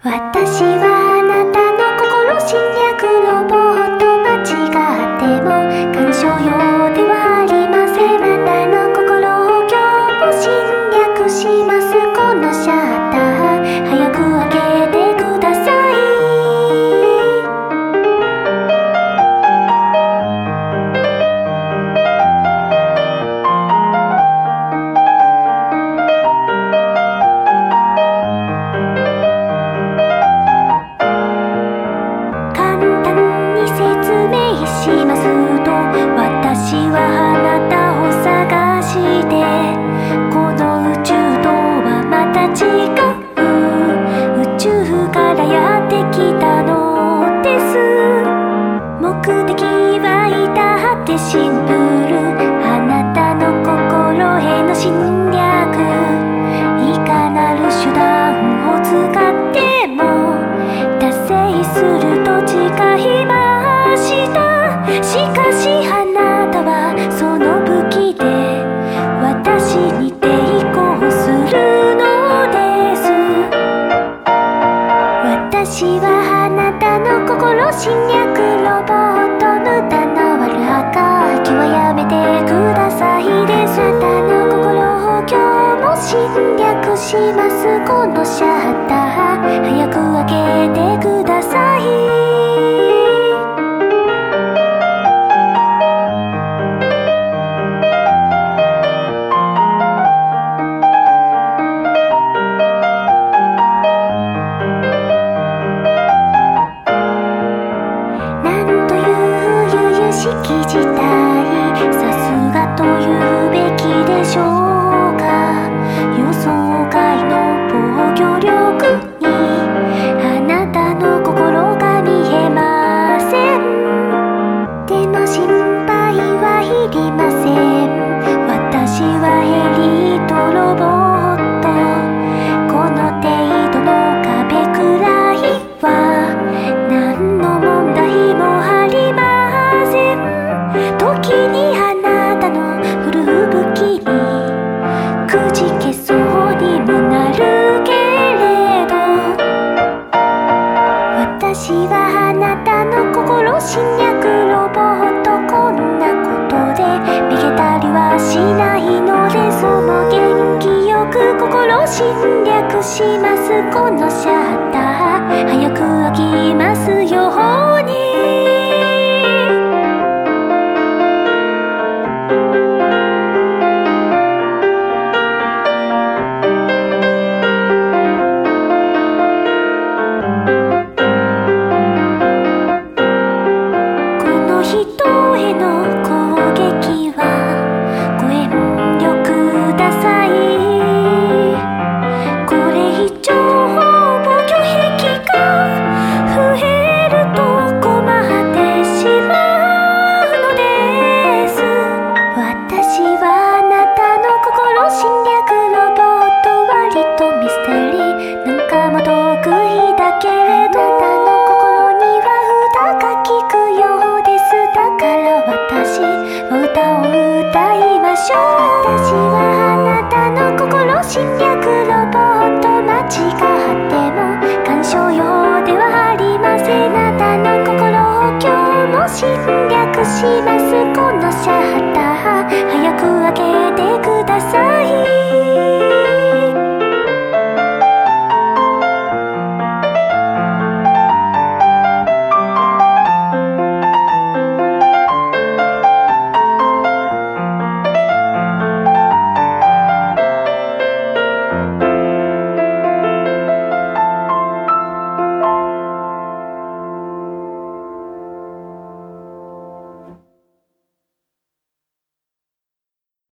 私はあなたの心侵略ロボット、間違っても干渉用ではありません。あなたの心を今日も侵略します。このシャッター早く開けてください。しますと、私はあなたを探して、この宇宙とはまた違う宇宙からやってきたのです。目的は至ってシンプル、あなたの心への侵略。いかなる手段を使っても達成すると誓いました。しかしあなたはその武器で私に抵抗するのです。私はあなたの心侵略ロボット、無駄な悪あがきはやめてくださいです。あなたの心を今日も侵略します。このシャッター早く開けてください。式自体さすがと言うべきでしょうか。予想外の防御力にあなたの心が見えません。でも心配はいりません。私はエリートロボット。この程度の壁くらいは何の問題もありません。時にあなたの古武器にくじけそうにもなるけれど、私はあなたの心侵略ロボット。こんなことで逃げたりはしないのです。もう元気よく心侵略します。